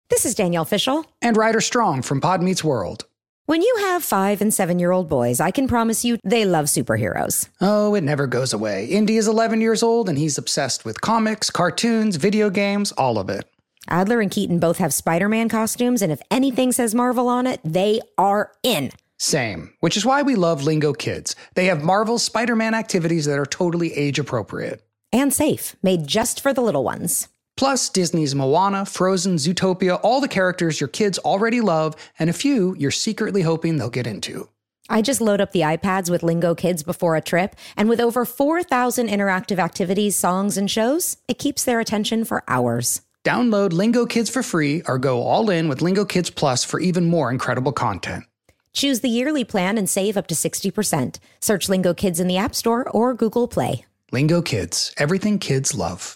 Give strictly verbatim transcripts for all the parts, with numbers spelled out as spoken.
This is Danielle Fishel. And Ryder Strong from Pod Meets World. When you have five and seven-year-old boys, I can promise you they love superheroes. Oh, it never goes away. Indy is eleven years old, and he's obsessed with comics, cartoons, video games, all of it. Adler and Keaton both have Spider-Man costumes, and if anything says Marvel on it, they are in. Same, which is why we love Lingo Kids. They have Marvel's Spider-Man activities that are totally age-appropriate. And safe, made just for the little ones. Plus, Disney's Moana, Frozen, Zootopia, all the characters your kids already love, and a few you're secretly hoping they'll get into. I just load up the iPads with Lingo Kids before a trip, and with over four thousand interactive activities, songs, and shows, it keeps their attention for hours. Download Lingo Kids for free or go all in with Lingo Kids Plus for even more incredible content. Choose the yearly plan and save up to sixty percent. Search Lingo Kids in the App Store or Google Play. Lingo Kids, everything kids love.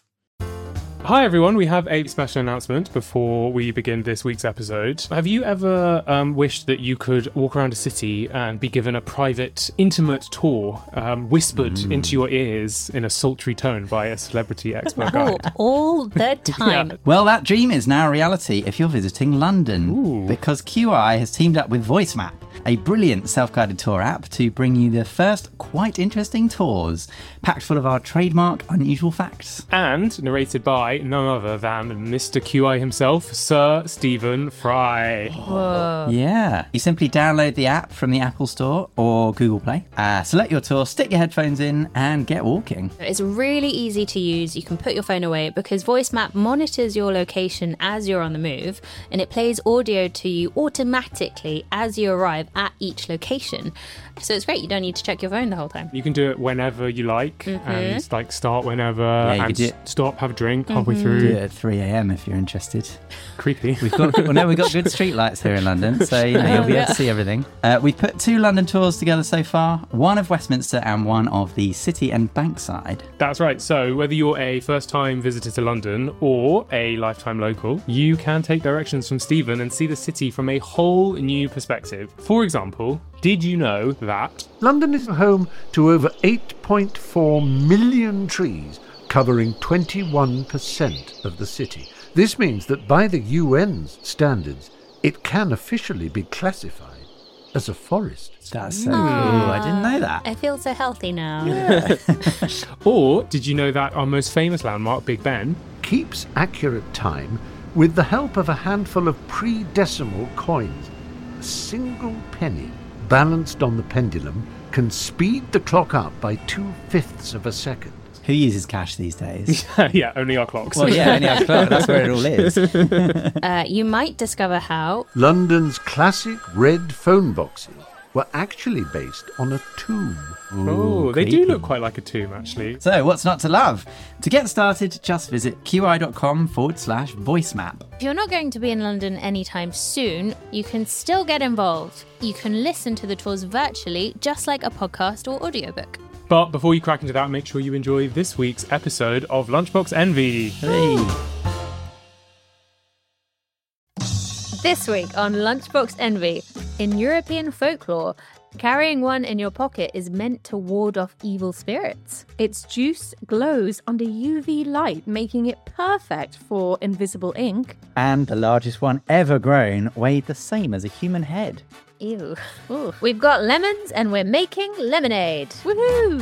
Hi everyone, we have a special announcement before we begin this week's episode. Have you ever um, wished that you could walk around a city and be given a private, intimate tour, um, whispered mm. into your ears in a sultry tone by a celebrity expert guide? Oh, all the time. Yeah. Well, that dream is now a reality if you're visiting London. Ooh. Because Q I has teamed up with VoiceMap, a brilliant self-guided tour app, to bring you the first quite interesting tours, packed full of our trademark unusual facts. And narrated by none other than Mister Q I himself, Sir Stephen Fry. Whoa. Yeah. You simply download the app from the Apple Store or Google Play, uh, select your tour, stick your headphones in, and get walking. It's really easy to use. You can put your phone away because VoiceMap monitors your location as you're on the move, and it plays audio to you automatically as you arrive at each location. So it's great. You don't need to check your phone the whole time. You can do it whenever you like, mm-hmm. and like start whenever, yeah, you and could do it. stop, have a drink Mm-hmm. halfway through. Do it at three a.m. if you're interested. Creepy. We've got well, no, we've got good street lights here in London, so you know you'll be able to see everything. Uh, we've put two London tours together so far, one of Westminster and one of the City and Bankside. That's right. So whether you're a first-time visitor to London or a lifetime local, you can take directions from Stephen and see the city from a whole new perspective. For example, did you know that London is home to over eight point four million trees, covering twenty-one percent of the city. This means that by the U N's standards, it can officially be classified as a forest. That's so cool. I didn't know that. I feel so healthy now. Yeah. Or did you know that our most famous landmark, Big Ben, keeps accurate time with the help of a handful of pre-decimal coins? A single penny balanced on the pendulum can speed the clock up by two-fifths of a second. Who uses cash these days? yeah, only our clocks. Well, yeah, only our clock. That's where it all is. uh, you might discover how London's classic red phone boxes were actually based on a tomb. Ooh, oh, they creepy. do look quite like a tomb, actually. So, what's not to love? To get started, just visit qi.com forward slash voicemap. If you're not going to be in London anytime soon, you can still get involved. You can listen to the tours virtually, just like a podcast or audiobook. But before you crack into that, make sure you enjoy this week's episode of Lunchbox Envy. Hey. This week on Lunchbox Envy, in European folklore, carrying one in your pocket is meant to ward off evil spirits. Its juice glows under U V light, making it perfect for invisible ink. And the largest one ever grown weighed the same as a human head. Ew. Ooh. We've got lemons and we're making lemonade. Woohoo!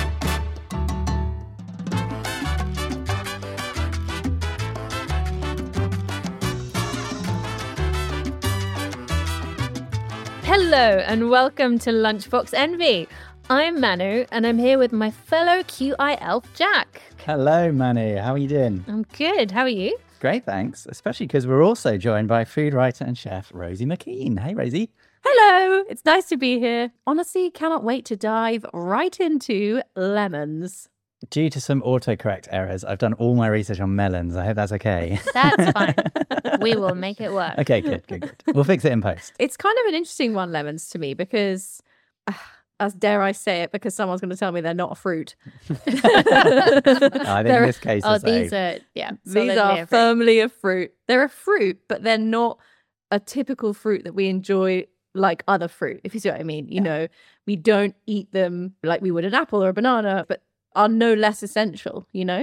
Hello and welcome to Lunchbox Envy. I'm Manu and I'm here with my fellow Q I elf Jack. Hello, Manu. How are you doing? I'm good. How are you? Great, thanks. Especially because we're also joined by food writer and chef Rosie McKean. Hey, Rosie. Hello. It's nice to be here. Honestly, cannot wait to dive right into lemons. Due to some autocorrect errors, I've done all my research on melons. I hope that's okay. That's fine. We will make it work. Okay, good, good, good. We'll fix it in post. It's kind of an interesting one, lemons, to me, because, uh, as dare I say it, because someone's going to tell me they're not a fruit. I think in this case, oh, it's these a... are yeah, these are firmly a fruit. They're a fruit, but they're not a typical fruit that we enjoy like other fruit. If you see what I mean, you yeah. know, we don't eat them like we would an apple or a banana, but are no less essential. You know.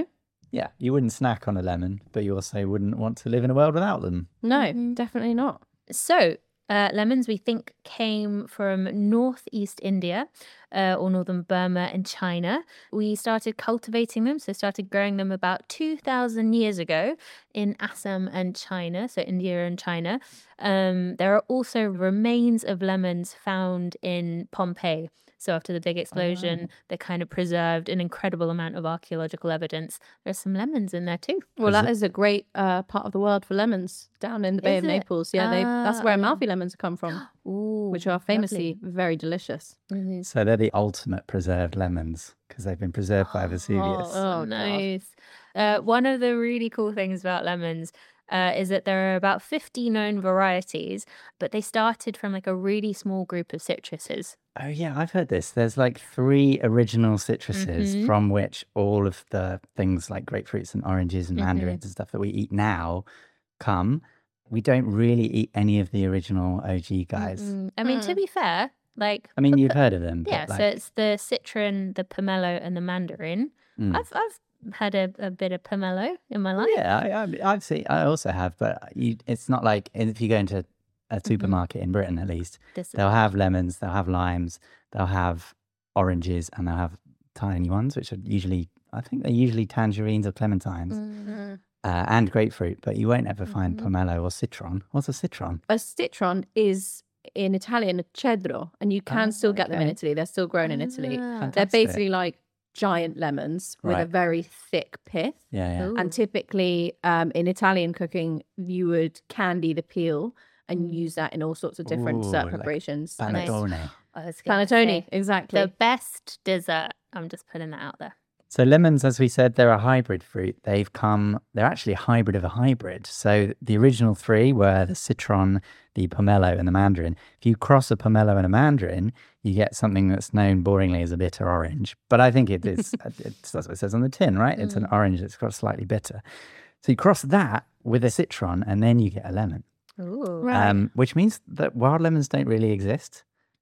Yeah, you wouldn't snack on a lemon, but you also wouldn't want to live in a world without them. No, definitely not. So, uh, lemons we think came from northeast India uh, or northern Burma and China. We started cultivating them, so started growing them about two thousand years ago in Assam and China, so India and China. Um, there are also remains of lemons found in Pompeii. So after the big explosion, Oh. they kind of preserved an incredible amount of archaeological evidence. There's some lemons in there too. Well, that is a great uh, part of the world for lemons down in the Bay Is of it? Naples. Yeah, they, that's where Ah. Amalfi lemons come from, Ooh, which are famously very delicious. lovely. So they're the ultimate preserved lemons because they've been preserved by Vesuvius. Oh, Oh, nice. Uh, one of the really cool things about lemons uh, is that there are about fifty known varieties, but they started from like a really small group of citruses. Oh, yeah, I've heard this. There's like three original citruses Mhm. from which all of the things like grapefruits and oranges and Mhm. mandarins and stuff that we eat now come. We don't really eat any of the original O G guys. Mm, I mean, to be fair, like, I mean, you've heard of them. But yeah, like, so it's the citron, the pomelo, and the mandarin. mm. I've I've had a, a bit of pomelo in my life. Yeah, I, I, I've seen. I also have, but you, it's not like if you go into a supermarket in Britain, at least This is they'll have lemons, they'll have limes, they'll have oranges, and they'll have tiny ones, which are usually, I think they're usually tangerines or clementines, Mm. uh, and grapefruit. But you won't ever find Mhm. pomelo or citron. What's a citron? A citron is in Italian a cedro, and you can Oh, still get them in okay. Italy. They're still grown in Italy. Ah. They're Fantastic. basically like giant lemons with a Right. very thick pith. Yeah, yeah. Ooh. And typically, um, in Italian cooking, you would candy the peel and use that in all sorts of different Ooh, dessert like preparations. Panettone. I was gonna Panettone, say, exactly. the best dessert. I'm just putting that out there. So lemons, as we said, they're a hybrid fruit. They've come, they're actually a hybrid of a hybrid. So the original three were the citron, the pomelo, and the mandarin. If you cross a pomelo and a mandarin, you get something that's known boringly as a bitter orange. But I think it is, it's, that's what it says on the tin, right? It's an orange that's got slightly bitter. So you cross that with a citron, and then you get a lemon, Ooh. Right. um, which means that wild lemons don't really exist.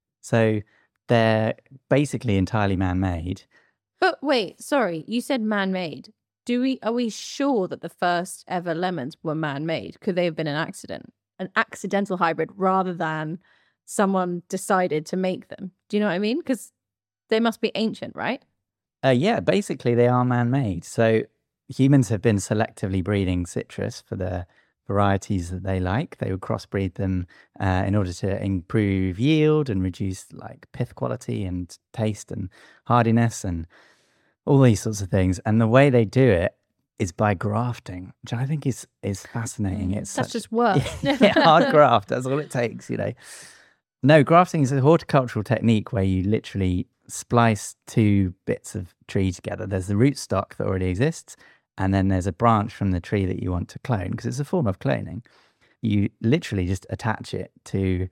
So they're basically entirely man-made. But wait, sorry, you said man-made. Do we are we sure that the first ever lemons were man-made? Could they have been an accident, an accidental hybrid, rather than someone decided to make them? Do you know what I mean? Because they must be ancient, right? Uh, yeah, basically they are man-made. So humans have been selectively breeding citrus for the varieties that they like. They would crossbreed them uh, in order to improve yield and reduce like pith quality and taste and hardiness and all these sorts of things. And the way they do it is by grafting, which I think is is fascinating. It's That's such- just work. yeah, hard graft. That's all it takes, you know. No, grafting is a horticultural technique where you literally splice two bits of tree together. There's the rootstock that already exists, and then there's a branch from the tree that you want to clone, because it's a form of cloning. You literally just attach it to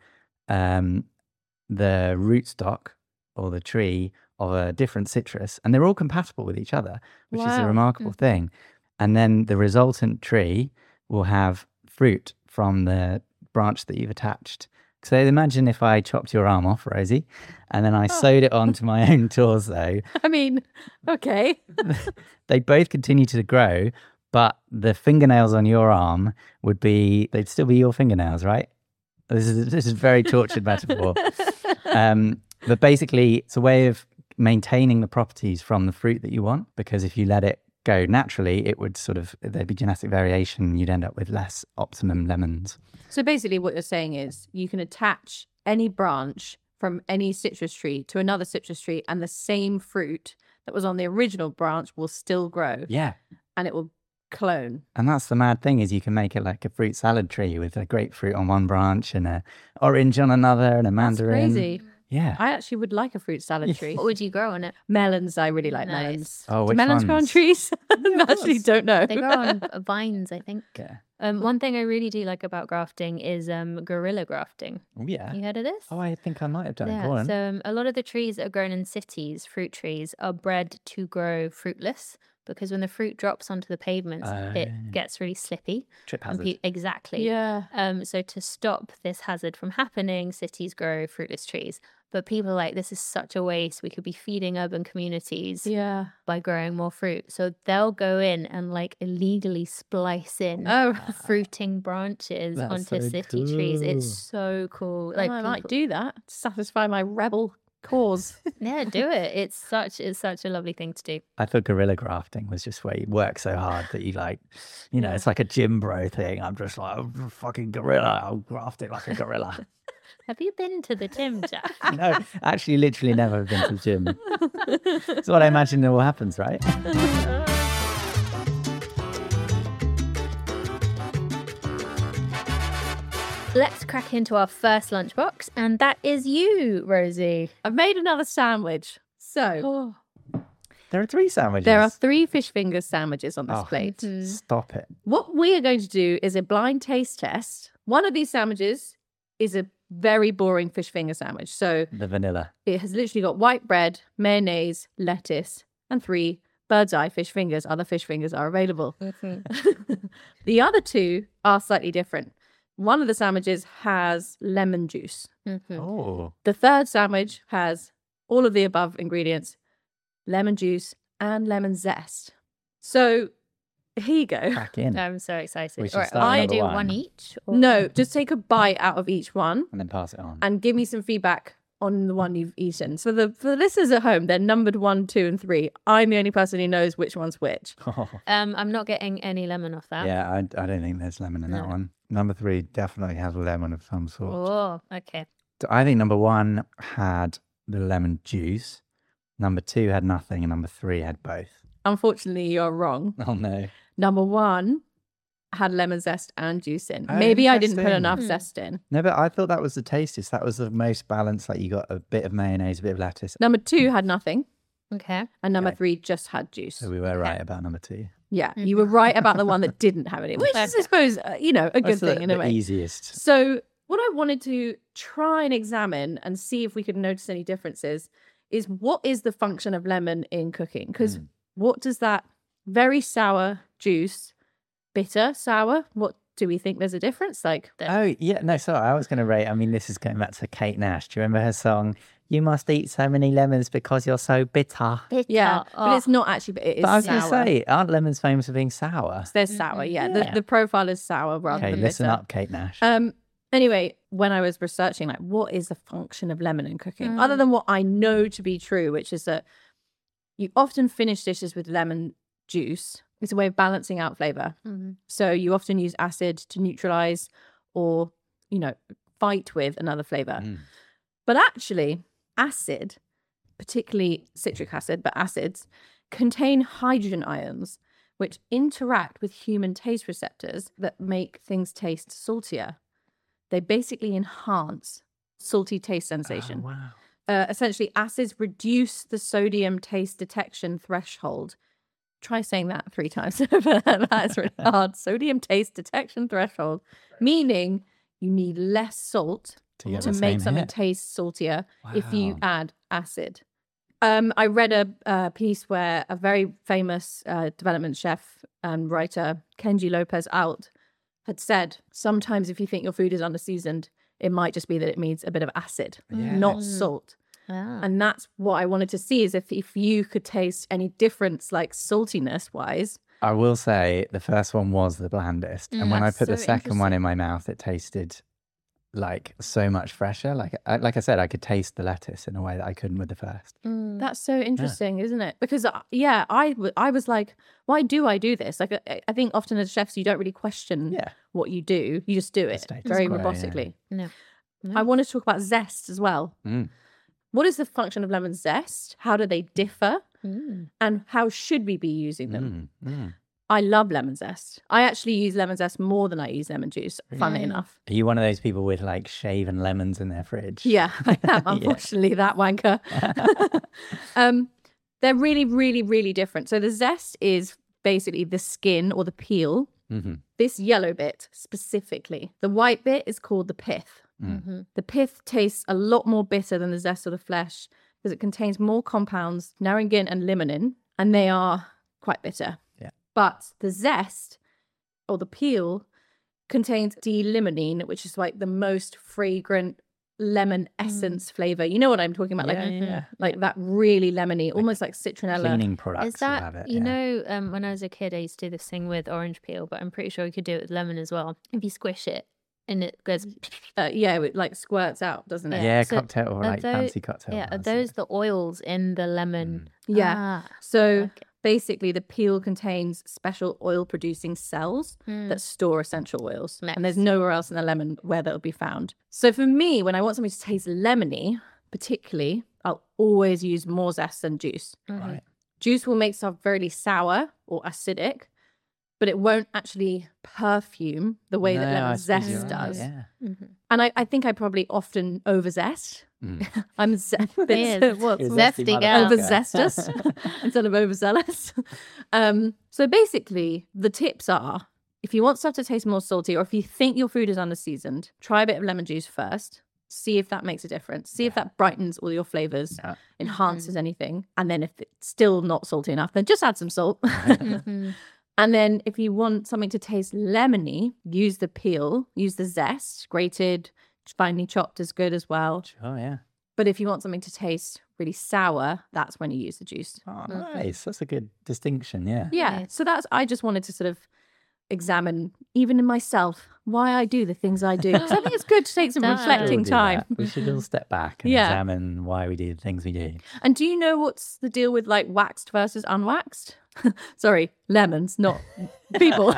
um, the rootstock or the tree of a different citrus, and they're all compatible with each other, which is a Wow. remarkable thing. And then the resultant tree will have fruit from the branch that you've attached. So imagine if I chopped your arm off, Rosie, and then I sewed it onto my own torso. I mean, okay. They both continue to grow, but the fingernails on your arm would be, they'd still be your fingernails, right? This is this is a very tortured metaphor. Um, but basically, it's a way of maintaining the properties from the fruit that you want, because if you let it go naturally, it would sort of, there'd be genetic variation. You'd end up with less optimum lemons. So basically, what you're saying is you can attach any branch from any citrus tree to another citrus tree, and the same fruit that was on the original branch will still grow, Yeah. and it will clone. And that's the mad thing, is you can make it like a fruit salad tree with a grapefruit on one branch and a orange on another and a That's mandarin. crazy. Yeah. I actually would like a fruit salad tree. What would you grow on it? Melons, I really like Nice. melons. Oh, Do which melons grow on ones? trees? I actually don't know. They grow on vines, I think. Yeah. Um, one thing I really do like about grafting is um, guerrilla grafting. Oh, yeah. You heard of this? Oh, I think I might have done it. Go Yeah, on. so um, a lot of the trees that are grown in cities, fruit trees, are bred to grow fruitless because when the fruit drops onto the pavements, Oh. it gets really slippy. Trip And hazard. pe- exactly. Yeah. Um, so to stop this hazard from happening, cities grow fruitless trees. But people are like, this is such a waste. We could be feeding urban communities Yeah. by growing more fruit. So they'll go in and like illegally splice in Oh, fruiting branches That's onto so city trees. It's cool. so cool. like Like I might people- do that to satisfy my rebel cause. Yeah, do it. It's such it's such a lovely thing to do. I thought gorilla grafting was just where you work so hard that you like, you know, it's like a gym bro thing. I'm just like, I'm a fucking gorilla. I'll graft it like a gorilla. Have you been to the gym, Jack? No, actually, literally never been to the gym. It's what I imagine all happens, right? Let's crack into our first lunchbox, and that is you, Rosie. I've made another sandwich. So There are three sandwiches. there are three fish fingers sandwiches on this Oh. plate. Stop it. What we are going to do is a blind taste test. One of these sandwiches is a very boring fish finger sandwich. So The vanilla. it has literally got white bread, mayonnaise, lettuce, and three bird's eye fish fingers. Other fish fingers are available. The other two are slightly different. One of the sandwiches has lemon juice. Oh. The third sandwich has all of the above ingredients, lemon juice and lemon zest. So here you go. Crack in. I'm so excited. We should All right, start I with do number one one. each. or- No, just take a bite out of each one And then pass it on. and give me some feedback on the one you've eaten. So the for the listeners at home, they're numbered one, two, and three. I'm the only person who knows which one's which. Um, I'm not getting any lemon off that. Yeah, I, I don't think there's lemon in that No. one. Number three definitely has a lemon of some sort. Oh, okay. So I think number one had the lemon juice. Number two had nothing, and number three had both. Unfortunately, you're wrong. Oh no! Number one had lemon zest and juice in. Oh, Maybe I didn't put interesting. enough Hmm. zest in. No, but I thought that was the tastiest. That was the most balanced. Like you got a bit of mayonnaise, a bit of lettuce. Number two had nothing, Okay. and number Okay. three just had juice. So we were right about number two. Yeah, you were right about the one that didn't have any, which is, I suppose, uh, you know, a good That's the, thing in a the way. easiest. So, what I wanted to try and examine and see if we could notice any differences is what is the function of lemon in cooking? Because Mm. what does that very sour juice, bitter, sour, what do we think there's a difference? Like, Oh yeah, no. Sorry, I was going to rate. I mean, this is going back to Kate Nash. Do you remember her song? You must eat so many lemons because you're so bitter. yeah, Oh, but it's not actually, it is But I was sour. going to say, aren't lemons famous for being sour? They're sour, yeah. Yeah. The, the profile is sour rather Okay, than listen bitter. up, Kate Nash. Um. Anyway, when I was researching, like, what is the function of lemon in cooking, other than what I know to be true, which is that you often finish dishes with lemon juice. It's a way of balancing out flavor. Mhm. So you often use acid to neutralize or, you know, fight with another flavor. Mm. But actually, acid, particularly citric acid, but acids, contain hydrogen ions, which interact with human taste receptors that make things taste saltier. They basically enhance salty taste sensation. Oh, wow. Uh, essentially, acids reduce the sodium taste detection threshold. Try saying that three times. That's really hard. Sodium taste detection threshold, meaning you need less salt To get to the make same something hit. taste saltier if you Wow. add acid. Um, I read a, a piece where a very famous uh, development chef and writer, Kenji Lopez Alt, had said, sometimes if you think your food is underseasoned, it might just be that it needs a bit of acid, not salt. Ah. And that's what I wanted to see, is if, if you could taste any difference, like saltiness wise. I will say the first one was the blandest, and when I That's put the so second one in my mouth, it tasted like so much fresher. Like, I, like I said, I could taste the lettuce in a way that I couldn't with the first. That's so interesting, isn't it? Because, uh, yeah, I, w- I was like, why do I do this? Like, I, I think often as chefs, you don't really question Yeah. what you do. You just do it status very quo, yeah. robotically. No. I wanted to talk about zest as well. Mm. What is the function of lemon zest? How do they differ? Mm. And how should we be using them? Mm. Mm. I love lemon zest. I actually use lemon zest more than I use lemon juice, funnily Really? enough. Are you one of those people with like shaven lemons in their fridge? Yeah, I am, unfortunately, that wanker. um, they're really, really, really different. So the zest is basically the skin or the peel. Mm-hmm. This yellow bit specifically. The white bit is called the pith. Mm-hmm. The pith tastes a lot more bitter than the zest or the flesh because it contains more compounds, naringin and limonene, and they are quite bitter. Yeah. But the zest or the peel contains D-limonene, which is like the most fragrant lemon essence flavor. You know what I'm talking about? Yeah, like, yeah, yeah. like that really lemony, almost like citronella. Cleaning products Is will that, have it. you yeah. know, um, when I was a kid, I used to do this thing with orange peel, but I'm pretty sure you could do it with lemon as well. If you squish it and it goes, Uh, yeah, it like squirts out, doesn't it? Yeah, So cocktail or are like tho- fancy cocktail. yeah, are bars, those the oils in the lemon? Yeah. Ah, So okay. basically, the peel contains special oil-producing cells Mm. that store essential oils, Nice. and there's nowhere else in the lemon where they'll be found. So for me, when I want something to taste lemony, particularly, I'll always use more zest than juice. Mhm. Right. Juice will make stuff very sour or acidic, but it won't actually perfume the way that No, I lemon suppose zest you're right, does. Yeah. Mhm. And I, I think I probably often overzest. Mm. I'm ze- Yes. what's You're a Zesty zesty girl. motherfucker. overzestous instead of overzealous. Um, so basically, the tips are: if you want stuff to taste more salty, or if you think your food is underseasoned, try a bit of lemon juice first. See if that makes a difference. See if that brightens all your flavors, Yeah. enhances anything. And then if it's still not salty enough, then just add some salt. Mhm. And then if you want something to taste lemony, use the peel, use the zest, grated, finely chopped is good as well. Oh, yeah. But if you want something to taste really sour, that's when you use the juice. Oh, nice. That's a good distinction. Yeah. Yeah. Nice. So that's, I just wanted to sort of examine, even in myself, why I do the things I do. Because I think it's good to take some Don't. We should all reflecting do time. that. We should all step back and Yeah. examine why we do the things we do. And do you know what's the deal with like waxed versus unwaxed? Sorry, lemons, not people.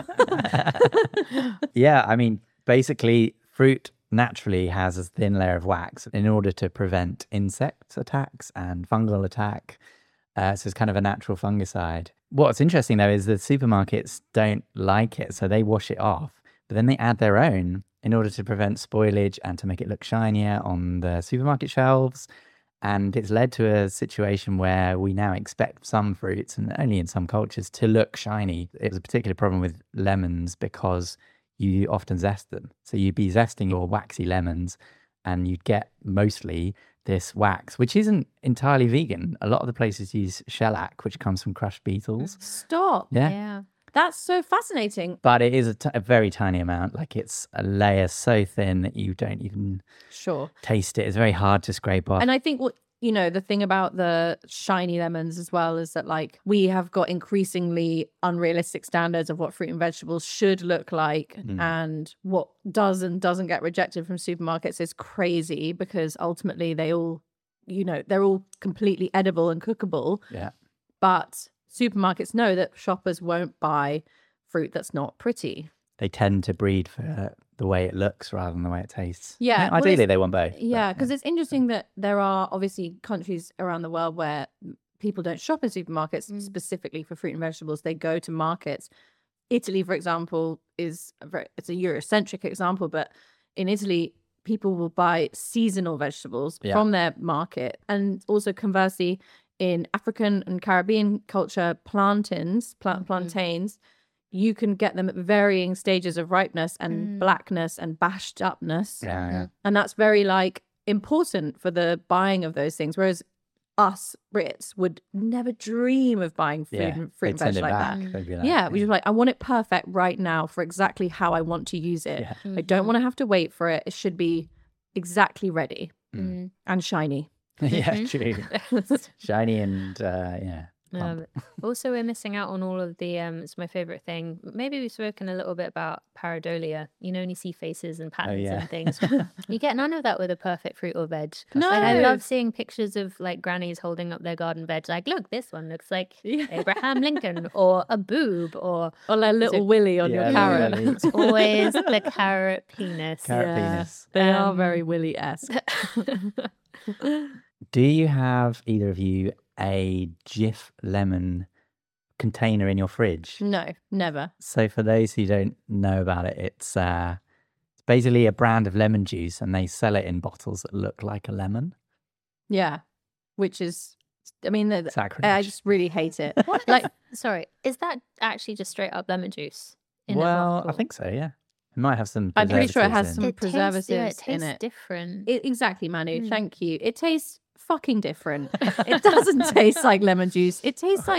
Yeah, I mean, basically, fruit naturally has a thin layer of wax in order to prevent insect attacks and fungal attack. Uh, so it's kind of a natural fungicide. What's interesting, though, is the supermarkets don't like it, so they wash it off. But then they add their own in order to prevent spoilage and to make it look shinier on the supermarket shelves. And it's led to a situation where we now expect some fruits, and only in some cultures, to look shiny. It was a particular problem with lemons because you often zest them. So you'd be zesting your waxy lemons and you'd get mostly this wax, which isn't entirely vegan. A lot of the places use shellac, which comes from crushed beetles. Stop. Yeah. Yeah. That's so fascinating. But it is a, t- a very tiny amount. Like it's a layer so thin that you don't even Sure. taste it. It's very hard to scrape off. And I think what, you know, the thing about the shiny lemons as well is that like we have got increasingly unrealistic standards of what fruit and vegetables should look like. Mm. And what does and doesn't get rejected from supermarkets is crazy because ultimately they all, you know, they're all completely edible and cookable. Yeah. But supermarkets know that shoppers won't buy fruit that's not pretty. They tend to breed for the way it looks rather than the way it tastes. Yeah, well, Ideally, it's- they want both. but, Yeah, because it's interesting that there are obviously countries around the world where people don't shop in supermarkets Mm. specifically for fruit and vegetables. They go to markets. Italy, for example, is a very, it's a Eurocentric example, but in Italy, people will buy seasonal vegetables Yeah. from their market. And also conversely, in African and Caribbean culture, plantains, plant, Mhm. plantains, you can get them at varying stages of ripeness and Mm. blackness and bashed upness. Yeah, yeah. And that's very like important for the buying of those things. Whereas us Brits would never dream of buying food Yeah, and fruit and they'd send veg it like back. that. They'd be like, Yeah, we just like, I want it perfect right now for exactly how I want to use it. Yeah. I don't want to have to wait for it. It should be exactly ready Mm. and shiny. yeah, true. Shiny and uh, yeah. plump. Um, also, we're missing out on all of the. Um, it's my favorite thing. Maybe we've spoken a little bit about pareidolia. You know, when you see faces and patterns yeah. and things, you get none of that with a perfect fruit or veg. No. Like, I love seeing pictures of like grannies holding up their garden veg. Like, look, this one looks like Abraham Lincoln or a boob or Or like little it- willy on Yeah, your little carrot. willy. it's always the carrot penis. Carrot Yeah. penis. They are Um, very willy-esque. Do you have either of you a Jif lemon container in your fridge? No, never. So for those who don't know about it, it's uh, it's basically a brand of lemon juice, and they sell it in bottles that look like a lemon. Yeah, which is, I mean, the, Sacrilege. I just really hate it. What Like, if- sorry, is that actually just straight up lemon juice? In a well, I bottle? think so. Yeah, it might have some. I'm pretty sure it has preservatives some in. It tastes- preservatives yeah, it in tastes it. different. It, exactly, Manu. Mm. Thank you. It tastes fucking different. It doesn't taste like lemon juice. It tastes like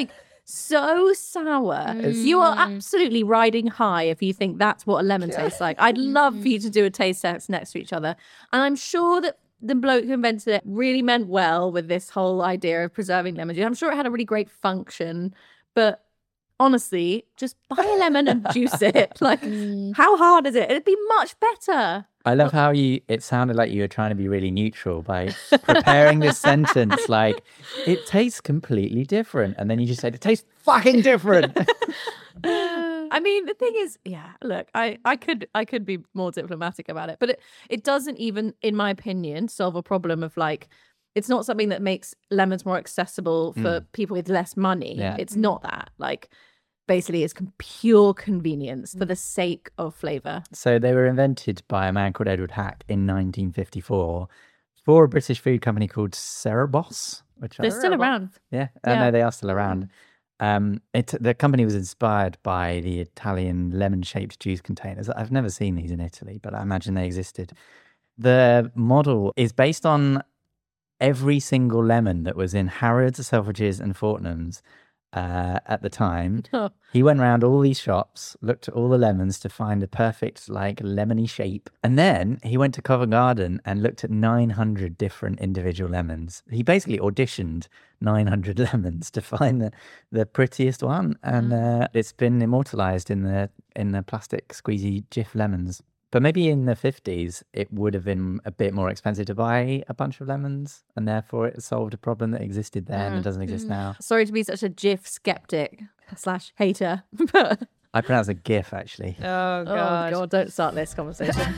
so sour. You are absolutely riding high if you think that's what a lemon tastes like. I'd love for you to do a taste test next to each other. And I'm sure that the bloke who invented it really meant well with this whole idea of preserving lemon juice. I'm sure it had a really great function, but honestly, just buy a lemon and juice it. Like, how hard is it? It'd be much better. I love how you, it sounded like you were trying to be really neutral by preparing this sentence like, it tastes completely different. And then you just said, it tastes fucking different. I mean, the thing is, yeah, look, I, I could I could be more diplomatic about it, but it, it doesn't even, in my opinion, solve a problem of like, it's not something that makes lemons more accessible for mm. people with less money. Yeah. It's not that. Like, basically, it's pure convenience for the sake of flavour. So they were invented by a man called Edward Hack in nineteen fifty-four for a British food company called Cerebos. Which They're I, still around. Yeah, yeah. Uh, no, they are still around. Um, it, the company was inspired by the Italian lemon-shaped juice containers. I've never seen these in Italy, but I imagine they existed. The model is based on every single lemon that was in Harrods, Selfridges and Fortnum's uh, at the time. Oh. He went around all these shops, looked at all the lemons to find the perfect, like, lemony shape. And then he went to Covent Garden and looked at nine hundred different individual lemons. He basically auditioned nine hundred lemons to find the, the prettiest one. And uh, it's been immortalized in the in the plastic squeezy Jif lemons. But maybe in the fifties, it would have been a bit more expensive to buy a bunch of lemons, and therefore it solved a problem that existed then and doesn't exist now. Sorry to be such a Jif skeptic slash hater, but I pronounce it GIF, actually. oh god, oh god, don't start this conversation.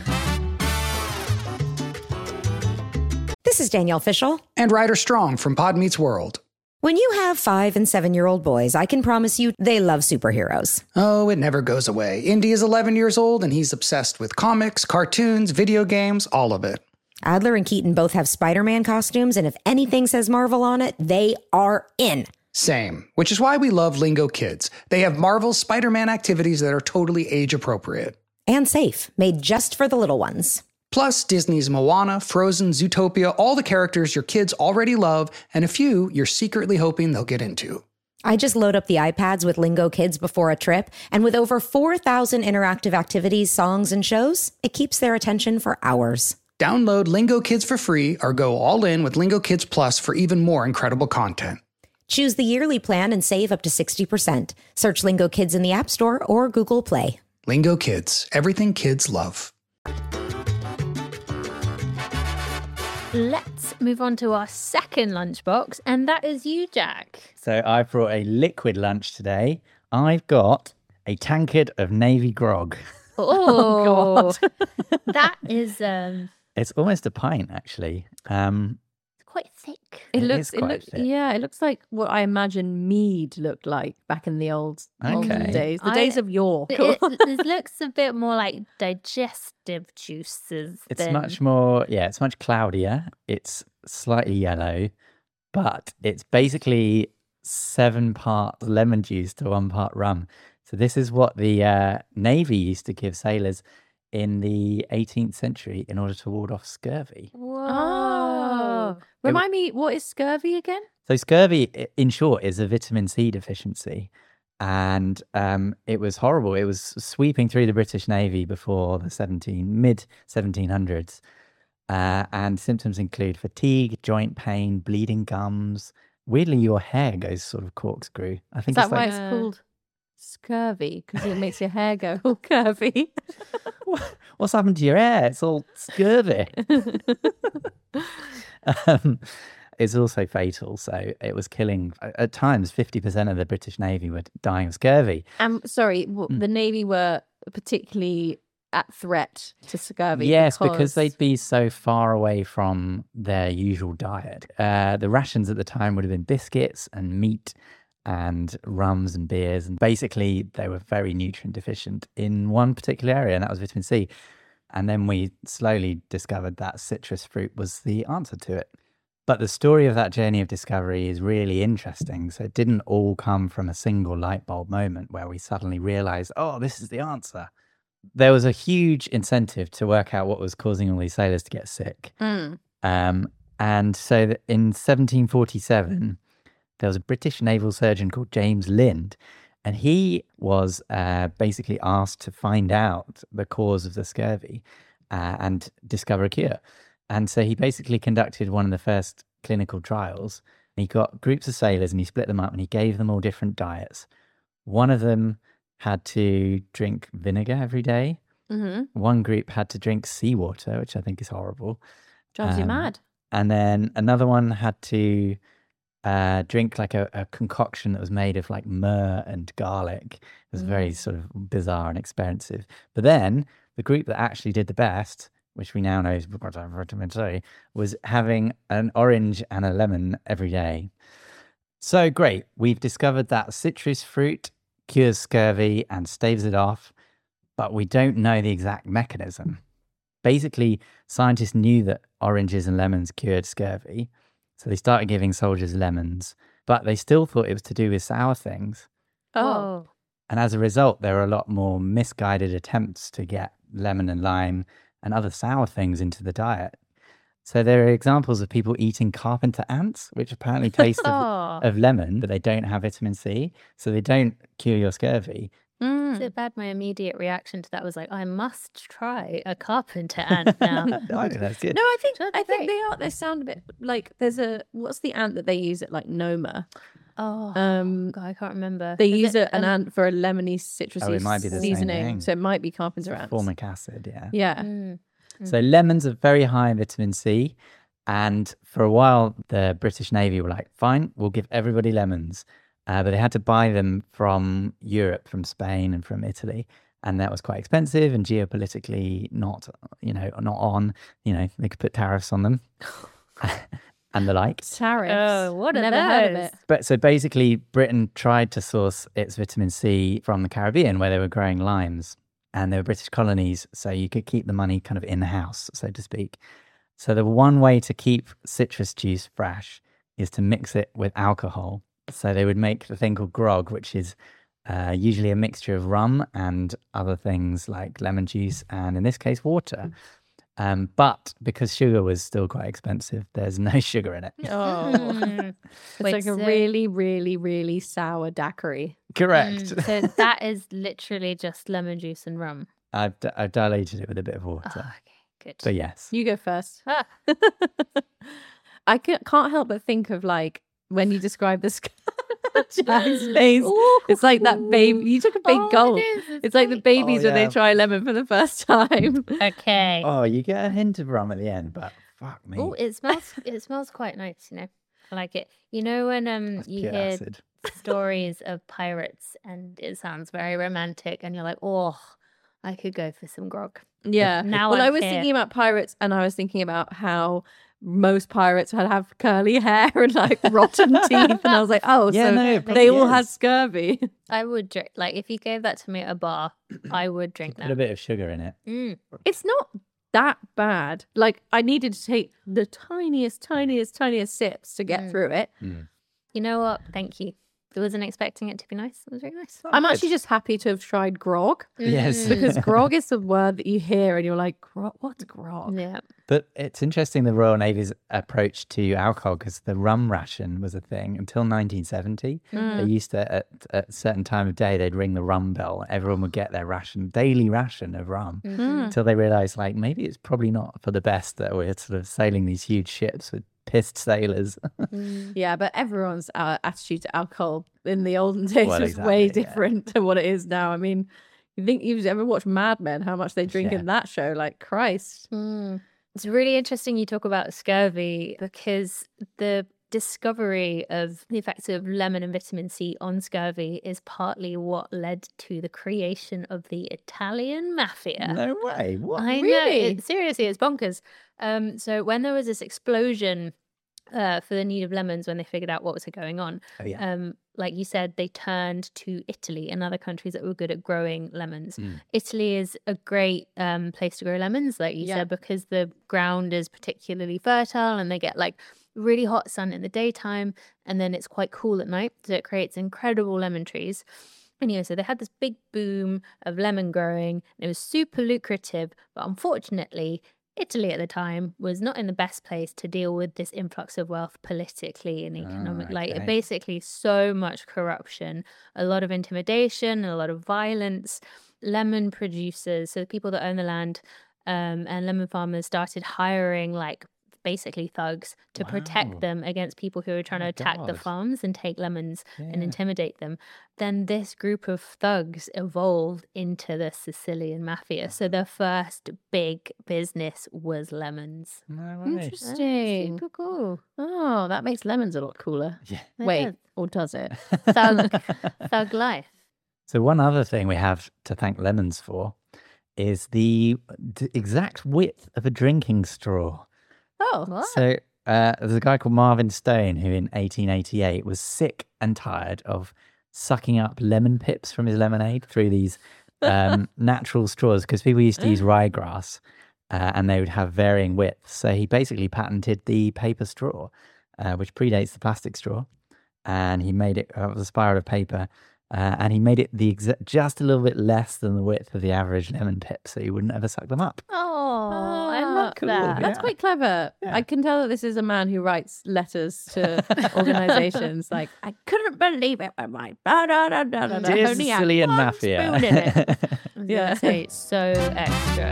This is Danielle Fishel. And Ryder Strong from Pod Meets World. When you have five and seven-year-old boys, I can promise you they love superheroes. Oh, it never goes away. Indy is eleven years old, and he's obsessed with comics, cartoons, video games, all of it. Adler and Keaton both have Spider-Man costumes, and if anything says Marvel on it, they are in. Same, which is why we love Lingo Kids. They have Marvel's Spider-Man activities that are totally age-appropriate. And safe, made just for the little ones. Plus, Disney's Moana, Frozen, Zootopia, all the characters your kids already love, and a few you're secretly hoping they'll get into. I just load up the iPads with Lingo Kids before a trip, and with over four thousand interactive activities, songs, and shows, it keeps their attention for hours. Download Lingo Kids for free or go all in with Lingo Kids Plus for even more incredible content. Choose the yearly plan and save up to sixty percent. Search Lingo Kids in the App Store or Google Play. Lingo Kids, everything kids love. Let's move on to our second lunchbox, and that is you, Jack. So I brought a liquid lunch today. I've got a tankard of Navy grog. Oh, oh God. That is um It's almost a pint, actually. Um, quite thick. It, It looks, is it quite looks, thick. yeah, it looks like what I imagine mead looked like back in the old olden Okay. days, the I- days of yore. It, it, it looks a bit more like digestive juices. it's than... much more, yeah, it's much cloudier. It's slightly yellow, but it's basically seven parts lemon juice to one part rum. So this is what the uh, Navy used to give sailors in the eighteenth century in order to ward off scurvy. Oh, remind me, what is scurvy again? So scurvy, i- in short, is a vitamin C deficiency. And um, it was horrible. It was sweeping through the British Navy before the seventeen mid seventeen hundreds. Uh, and symptoms include fatigue, joint pain, bleeding gums. Weirdly, your hair goes sort of corkscrew. I Is think that it's why like, it's called scurvy? Because it makes your hair go all curvy. what's happened to your hair? It's all scurvy. um, it's also fatal. So it was killing, at times, fifty percent of the British Navy were dying of scurvy. Um, sorry, w- Mm. the Navy were particularly at threat to scurvy. Yes, because they'd be so far away from their usual diet. Uh, the rations at the time would have been biscuits and meat and rums and beers. And basically, they were very nutrient deficient in one particular area, and that was vitamin C. And then we slowly discovered that citrus fruit was the answer to it. But the story of that journey of discovery is really interesting. So it didn't all come from a single light bulb moment where we suddenly realized, oh, this is the answer. There was a huge incentive to work out what was causing all these sailors to get sick. Mm. Um, and so that in seventeen forty-seven, there was a British naval surgeon called James Lind, and he was uh, basically asked to find out the cause of the scurvy uh, and discover a cure. And so he basically conducted one of the first clinical trials. He got groups of sailors and he split them up and he gave them all different diets. One of them had to drink vinegar every day. Mm-hmm. One group had to drink seawater, which I think is horrible. Drives you Um, mad. And then another one had to uh, drink like a, a concoction that was made of like myrrh and garlic. It was very sort of bizarre and expensive. But then the group that actually did the best, which we now know is vitamin C, was having an orange and a lemon every day. So great. We've discovered that citrus fruit cures scurvy and staves it off, but we don't know the exact mechanism. Basically, scientists knew that oranges and lemons cured scurvy, so they started giving soldiers lemons, but they still thought it was to do with sour things. Oh. And as a result, there were a lot more misguided attempts to get lemon and lime and other sour things into the diet. So there are examples of people eating carpenter ants, which apparently taste of, Oh. of lemon, but they don't have vitamin C, so they don't cure your scurvy. Mm. So bad. My immediate reaction to that was like, I must try a carpenter ant now. I think that's good. No, I think That'd I be think great. they are. They sound a bit like there's a what's the ant that they use at like Noma? Oh, Um, God, I can't remember. They Is use it, a, an um, ant for a lemony citrusy Oh, it might be the same seasoning, thing. so it might be carpenter ants. Formic acid, yeah. Yeah. mm, So lemons are very high in vitamin C. And for a while, the British Navy were like, fine, we'll give everybody lemons. Uh, but they had to buy them from Europe, from Spain and from Italy. And that was quite expensive and geopolitically not, you know, not on, you know, they could put tariffs on them and the like. Tariffs. Oh, what are Never heard of those? it. But so basically, Britain tried to source its vitamin C from the Caribbean where they were growing limes. And they were British colonies, so you could keep the money kind of in the house, so to speak. So the one way to keep citrus juice fresh is to mix it with alcohol. So they would make the thing called grog, which is uh, usually a mixture of rum and other things like lemon juice and, in this case, water. Um, but because sugar was still quite expensive, there's no sugar in it. Oh, Mm. it's Wait, like a so- really, really, really sour daiquiri. Correct. Mm, so that is literally just lemon juice and rum. I've, d- I've diluted it with a bit of Oh, water. okay, good. So yes. You go first. Ah. I ca- can't help but think of like when you describe this Jack's face. It's like that baby. You took a big Oh, gulp. it is, it's It's like the great. babies Oh, when they yeah. try lemon for the first time. Okay. Oh, you get a hint of rum at the end, but fuck me. Oh, it smells. It smells quite nice. You know, I like it. You know when um That's you pure hear acid. stories of pirates and it sounds very romantic, and you're like, oh, I could go for some grog. Yeah. Now well, I'm I was here. thinking about pirates, and I was thinking about how most pirates had have curly hair and like rotten teeth, and I was like, oh, Yeah, so no, it they probably all had is. scurvy. I would drink. Like if you gave that to me at a bar, I would drink Put a that. bit of sugar in it. Mm. It's not that bad. Like I needed to take the tiniest, tiniest, tiniest sips to get Mm. through it. You know what? Thank you. I wasn't expecting it to be nice. It was very nice. I'm actually just happy to have tried grog Yes. Mm. because grog is the word that you hear and you're like, "Gro- what's grog? Yeah. But it's interesting the Royal Navy's approach to alcohol because the rum ration was a thing until nineteen seventy. They used to, at, at a certain time of day, they'd ring the rum bell. Everyone would get their ration, daily ration of rum, Mm-hmm. until they realised, like, maybe it's probably not for the best that we're sort of sailing these huge ships with pissed sailors. Yeah, but everyone's uh, attitude to alcohol in the olden days Well, was exactly, way yeah. different to what it is now. I mean, you think you've ever watched Mad Men, how much they drink Yeah. in that show? Like, Christ. Mm. It's really interesting you talk about scurvy because the discovery of the effects of lemon and vitamin C on scurvy is partly what led to the creation of the Italian mafia. No way. What? I know. Really? It, seriously, it's bonkers. Um, so when there was this explosion uh, for the need of lemons, when they figured out what was going on, Oh, yeah. um, like you said, they turned to Italy and other countries that were good at growing lemons. Mm. Italy is a great um, place to grow lemons, like you Yeah. said, because the ground is particularly fertile and they get like really hot sun in the daytime and then it's quite cool at night. So it creates incredible lemon trees. Anyway, so they had this big boom of lemon growing and it was super lucrative, but unfortunately, Italy at the time was not in the best place to deal with this influx of wealth politically and economic. Oh, Like okay. basically so much corruption, a lot of intimidation, a lot of violence. Lemon producers, so the people that own the land um, and lemon farmers started hiring like basically thugs to Wow. protect them against people who were trying Oh to attack the God. farms and take lemons and Yeah. intimidate them. Then this group of thugs evolved into the Sicilian mafia. So the first big business was lemons. No way. Interesting. Super cool. Oh, that makes lemons a lot cooler. Yeah. It Wait, does. or does it? Thug, thug life. So one other thing we have to thank lemons for is the d- exact width of a drinking straw. Oh, What? So uh, there's a guy called Marvin Stone who in eighteen eighty-eight was sick and tired of sucking up lemon pips from his lemonade through these um, natural straws because people used to use ryegrass uh, and they would have varying widths. So he basically patented the paper straw, uh, which predates the plastic straw. And he made it, uh, it was a spiral of paper. Uh, and he made it the exa- just a little bit less than the width of the average lemon pip, so you wouldn't ever suck them up. Oh, I Ah, love cool. that. that's Yeah. quite clever. Yeah. I can tell that this is a man who writes letters to organizations like, I couldn't believe it when my da da da da da Dear only had Sicilian one mafia. spoon in it. I was gonna Yeah. say so extra.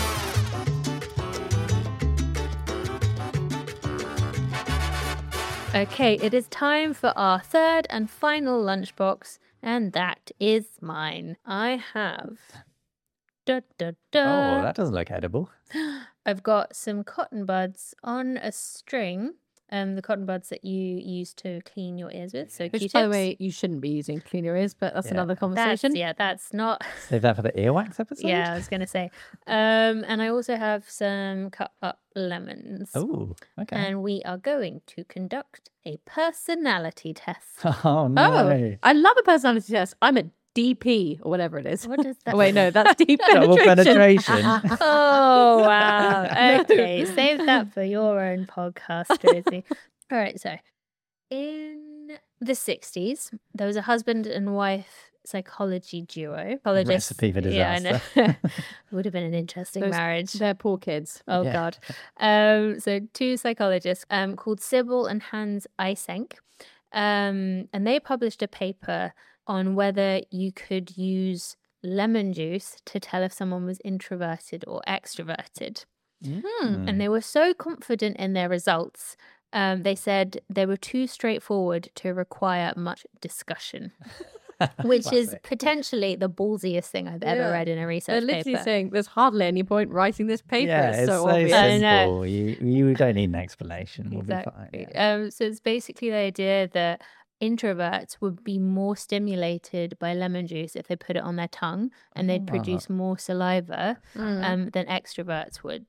Okay, it is time for our third and final lunchbox, and that is mine. I have. Da, da, da. Oh, that doesn't look edible. I've got some cotton buds on a string. Um, the cotton buds that you use to clean your ears with. So Which, Q-tips. by the way, you shouldn't be using to clean your ears, but that's Yeah. another that's, conversation. yeah, that's not. Save that for the earwax episode? Yeah, I was gonna say. Um, and I also have some cut up lemons. Oh, okay. And we are going to conduct a personality test. Oh, no. Oh, I love a personality test. I'm a D P or whatever it is. What does that Oh, wait, no, that's deep Double penetration. penetration. Oh wow. Okay, save that for your own podcast, Rosie. All right, so in the sixties, there was a husband and wife psychology duo. Psychologists- Recipe for Yeah, I disaster. know. Would have been an interesting Those- marriage. They're poor kids. Oh Yeah. God. Um, so two psychologists um, called Sybil and Hans Eysenck, um, and they published a paper on whether you could use lemon juice to tell if someone was introverted or extroverted. Mm. And they were so confident in their results. Um, they said they were too straightforward to require much discussion, which is Classic. potentially the ballsiest thing I've ever Yeah. read in a They're research literally paper. saying there's hardly any point writing this paper. Yeah, it's it's so so obvious. I know. simple. You, you don't need an explanation. We'll Exactly. be fine. Yeah. Um, so it's basically the idea that introverts would be more stimulated by lemon juice if they put it on their tongue, and they'd Ah. produce more saliva Mm. um, than extroverts would.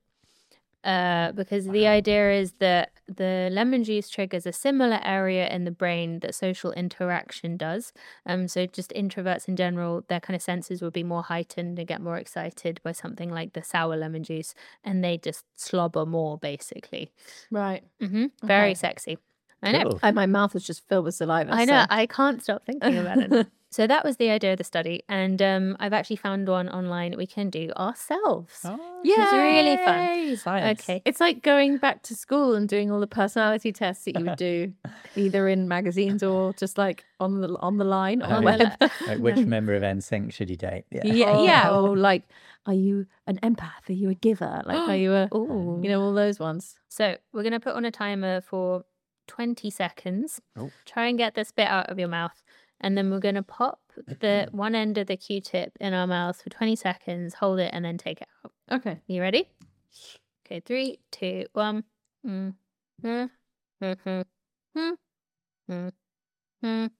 Uh, because the idea is that the lemon juice triggers a similar area in the brain that social interaction does. Um, so just introverts in general, their kind of senses would be more heightened and get more excited by something like the sour lemon juice, and they just slobber more, basically. Right. hmm Very Okay. sexy. I know. Cool. And my mouth is just filled with saliva. I know. so- I can't stop thinking about it. So that was the idea of the study, and um, I've actually found one online that we can do ourselves. Oh, It's really fun. Yay! science. Okay. It's like going back to school and doing all the personality tests that you would do, either in magazines or just like on the on the line on the Oh, yeah. web. Like, which member of N Sync should you date? Yeah. Yeah, yeah. Oh. Or like, are you an empath? Are you a giver? Like, are you a, Ooh. you know, all those ones. So we're going to put on a timer for twenty seconds. Oh. Try and get the spit out of your mouth. And then we're going to pop the one end of the Q-tip in our mouth for twenty seconds, hold it, and then take it out. Okay. You ready? Okay, three, two, one. Mm. Mm. Mm. Mm. Mm. Mm. Mm.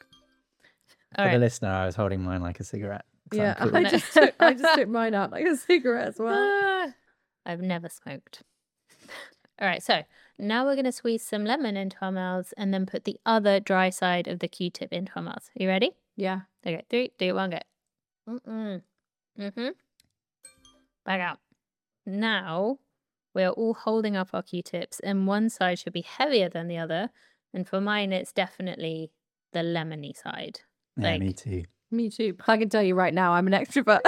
For All the right. listener, I was holding mine like a cigarette. 'cause I'm Yeah, cool. I just took, I just took mine out like a cigarette as well. Ah, I've never smoked. All right, so now we're going to squeeze some lemon into our mouths and then put the other dry side of the Q-tip into our mouths. You ready? Yeah. Okay, three, two, one, go. Mm-mm. Mm-hmm. Back out. Now we're all holding up our Q-tips, and one side should be heavier than the other. And for mine, it's definitely the lemony side. Yeah, like- me too. Me too. I can tell you right now, I'm an extrovert.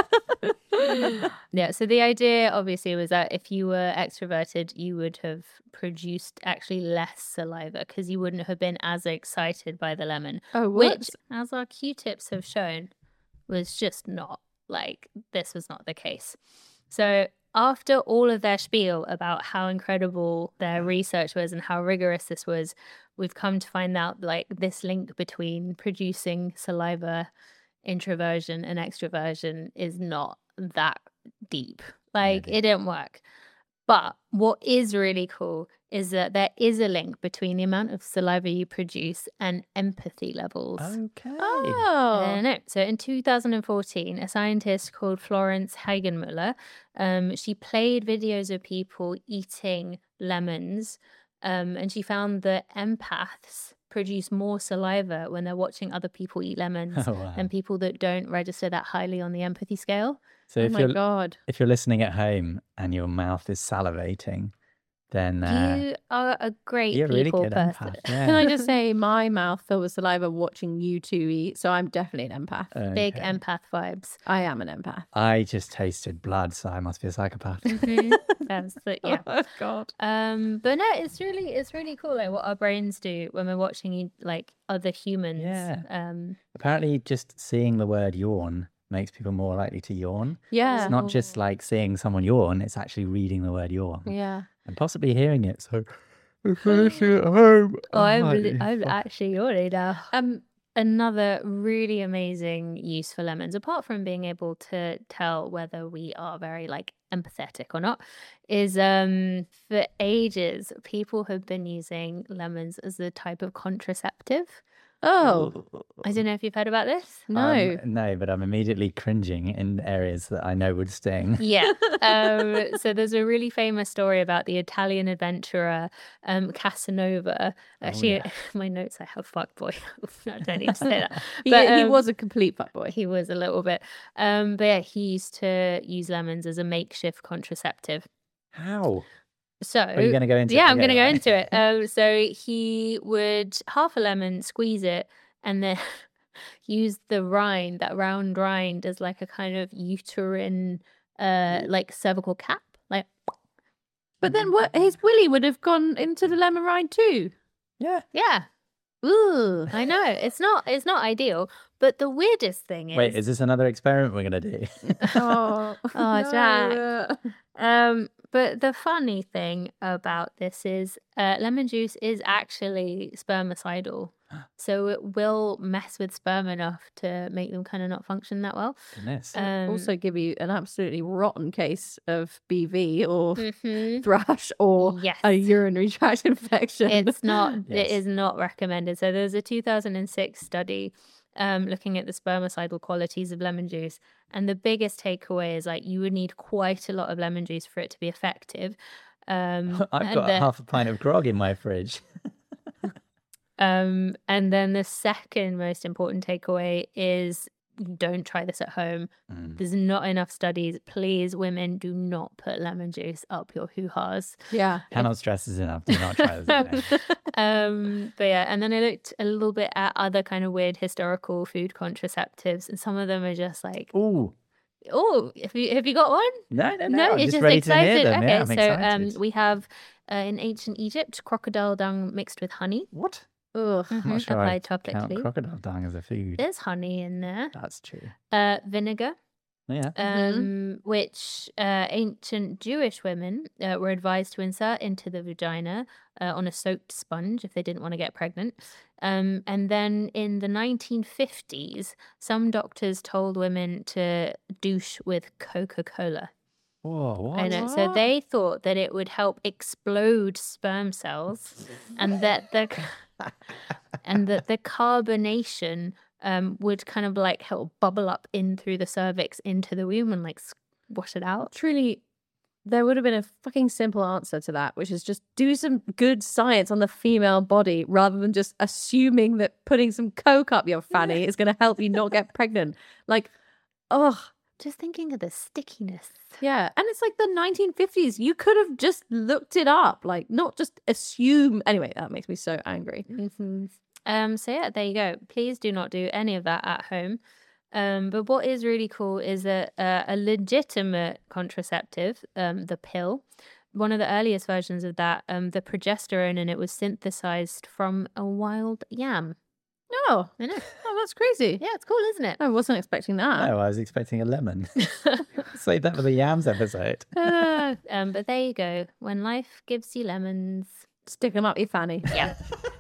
Yeah, so the idea obviously was that if you were extroverted, you would have produced actually less saliva because you wouldn't have been as excited by the lemon. Oh, what? Which, as our Q-tips have shown, was just not like this was not the case. So after all of their spiel about how incredible their research was and how rigorous this was, we've come to find out like this link between producing saliva, introversion, and extroversion is not that deep. Like Really? it didn't work. But what is really cool is that there is a link between the amount of saliva you produce and empathy levels. Okay. Oh. I don't know. So in two thousand fourteen, a scientist called Florence Hagenmüller, um, she played videos of people eating lemons, um, and she found that empaths produce more saliva when they're watching other people eat lemons Oh, wow. than people that don't register that highly on the empathy scale. So Oh if my you're God. if you're listening at home and your mouth is salivating, then uh, You are a great you're a really people good person. empath. Can Yeah. I just say my mouth filled with saliva watching you two eat, so I'm definitely an empath. Big Okay. empath vibes. I am an empath. I just tasted blood, so I must be a psychopath. Mhm. That's the, yeah. Oh God. Um, but no, it's really it's really cool like what our brains do when we're watching like other humans. Yeah. Um, Apparently, just seeing the word yawn makes people more likely to yawn. Yeah. It's not just like seeing someone yawn, it's actually reading the word yawn Yeah. and possibly hearing it. So, if you're listening at home, oh, I I'm might li- be I'm fuck- actually already now. Um. Another really amazing use for lemons, apart from being able to tell whether we are very like empathetic or not, is um for ages people have been using lemons as a type of contraceptive. Oh I don't know if you've heard about this. no. Um, no, but I'm immediately cringing in areas that I know would sting. Yeah. Um, so there's a really famous story about the Italian adventurer um, Casanova. Actually, yeah. my notes I have fuckboy. I don't need to say that. he, But, he um, was a complete fuckboy. He was a little bit. Um, but yeah, he used to use lemons as a makeshift contraceptive. How? So Are you going to go into? yeah, it? I'm going to Okay, go right. into it. Um, so he would half a lemon, squeeze it, and then use the rind, that round rind, as like a kind of uterine, uh, like cervical cap. Like, But then what? His willy would have gone into the lemon rind too. Yeah. yeah, Ooh. I know it's not it's not ideal. But the weirdest thing is, Wait, is this another experiment we're going to do? Oh, Oh, no. Jack. Um, but the funny thing about this is uh, lemon juice is actually spermicidal. So it will mess with sperm enough to make them kind of not function that well. Goodness. Um, Also give you an absolutely rotten case of B V or mhm. thrush or Yes. a urinary tract infection. It's not, it Yes. is not recommended. So there's a two thousand six study um, looking at the spermicidal qualities of lemon juice. And the biggest takeaway is like you would need quite a lot of lemon juice for it to be effective. Um, I've and got the- half a pint of grog in my fridge. Um, and then the second most important takeaway is don't try this at home. Mm. There's not enough studies. Please, women, do not put lemon juice up your hoo-has. yeah. Cannot stress this enough. Do not try this at home. um, but yeah, and then I looked a little bit at other kind of weird historical food contraceptives, and some of them are just like, Ooh. oh, have you have you got one? No, no, no. No, I'm you're just, just, ready excited. to hear them. Okay, Yeah, I'm so excited. um, we have uh, in ancient Egypt crocodile dung mixed with honey, What? Ugh. I'm mhm, not sure I applied count topically. crocodile dung as a food. There's honey in there. That's true. Uh, vinegar, Yeah. um, which uh, ancient Jewish women uh, were advised to insert into the vagina uh, on a soaked sponge if they didn't want to get pregnant. Um, and then in the nineteen fifties, some doctors told women to douche with Coca-Cola. Whoa, what? I know. So they thought that it would help explode sperm cells, and that the and that the carbonation um, would kind of like help bubble up in through the cervix into the womb and like wash it out. Truly, there would have been a fucking simple answer to that, which is just do some good science on the female body rather than just assuming that putting some coke up your fanny is going to help you not get pregnant. Like, oh, Just thinking of the stickiness. yeah. And it's like the nineteen fifties. You could have just looked it up, like, not just assume. Anyway, that makes me so angry. Um. So yeah, there you go. Please do not do any of that at home. Um, but what is really cool is that uh, a legitimate contraceptive, um, the pill, one of the earliest versions of that, um, the progesterone in it was synthesized from a wild yam. No. I know. Oh, that's crazy. Yeah, it's cool, isn't it? I wasn't expecting that. No, I was expecting a lemon. Save that for the yams episode. Uh, um, but there you go. When life gives you lemons. Stick them up your fanny. Yeah.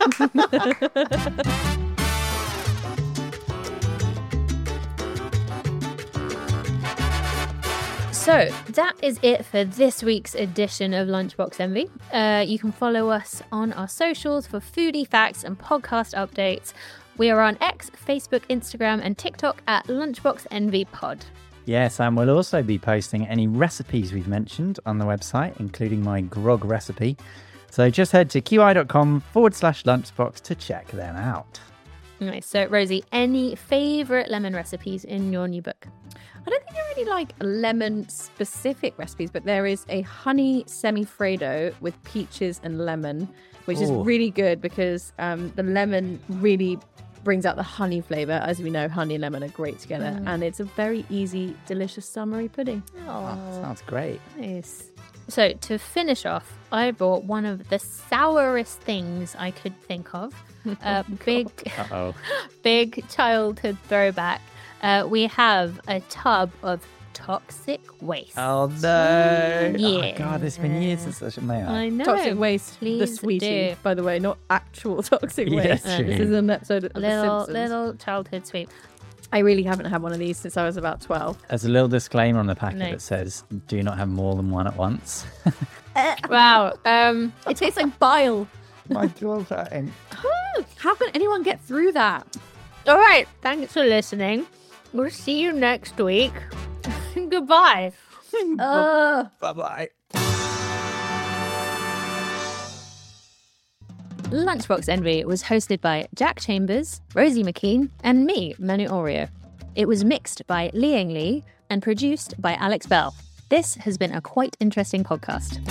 So that is it for this week's edition of Lunchbox Envy. Uh, you can follow us on our socials for foodie facts and podcast updates. We are on X, Facebook, Instagram, and TikTok at Lunchbox Envy Pod. Yes, and we'll also be posting any recipes we've mentioned on the website, including my grog recipe. So just head to qi.com forward slash lunchbox to check them out. Nice. So, Rosie, any favourite lemon recipes in your new book? I don't think I really like lemon-specific recipes, but there is a honey semifredo with peaches and lemon, which Ooh. is really good because um, the lemon really brings out the honey flavour. As we know, honey and lemon are great together, Mm. and it's a very easy, delicious summery pudding. Oh, sounds great. Nice. So, to finish off, I brought one of the sourest things I could think of. A big, Uh-oh. big childhood throwback. Uh, we have a tub of toxic waste. Oh, no. Yeah. Oh, God, it's been years since I may I? I know. Toxic waste, the Please sweetie, do. by the way, not actual toxic Yeah, waste. true. This is an episode of Little, The Simpsons. little childhood sweep. I really haven't had one of these since I was about twelve. There's a little disclaimer on the packet No. that says, do not have more than one at once. Wow. Um, It tastes like bile. My jaw's hurting. How can anyone get through that? all right. Thanks for listening. We'll see you next week. Goodbye. Uh, Bye-bye. Lunchbox Envy was hosted by Jack Chambers, Rosie McKean, and me, Manu Oreo. It was mixed by Liang Lee and produced by Alex Bell. This has been a quite interesting podcast.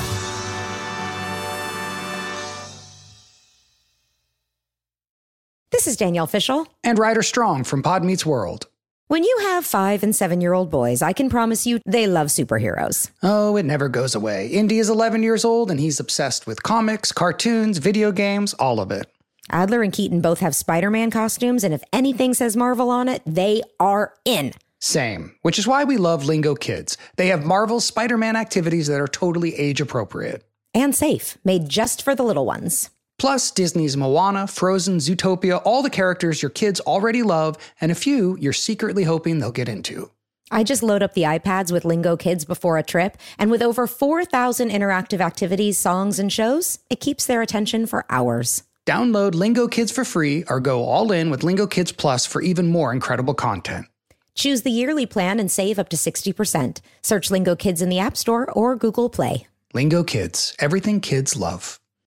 This is Danielle Fishel. And Ryder Strong from Pod Meets World. When you have five and seven-year-old boys, I can promise you they love superheroes. Oh, it never goes away. Indy is eleven years old and he's obsessed with comics, cartoons, video games, all of it. Adler and Keaton both have Spider-Man costumes, and if anything says Marvel on it, they are in. Same, which is why we love Lingo Kids. They have Marvel's Spider-Man activities that are totally age-appropriate. And safe, made just for the little ones. Plus, Disney's Moana, Frozen, Zootopia, all the characters your kids already love, and a few you're secretly hoping they'll get into. I just load up the iPads with Lingo Kids before a trip, and with over four thousand interactive activities, songs, and shows, it keeps their attention for hours. Download Lingo Kids for free or go all in with Lingo Kids Plus for even more incredible content. Choose the yearly plan and save up to sixty percent. Search Lingo Kids in the App Store or Google Play. Lingo Kids, everything kids love.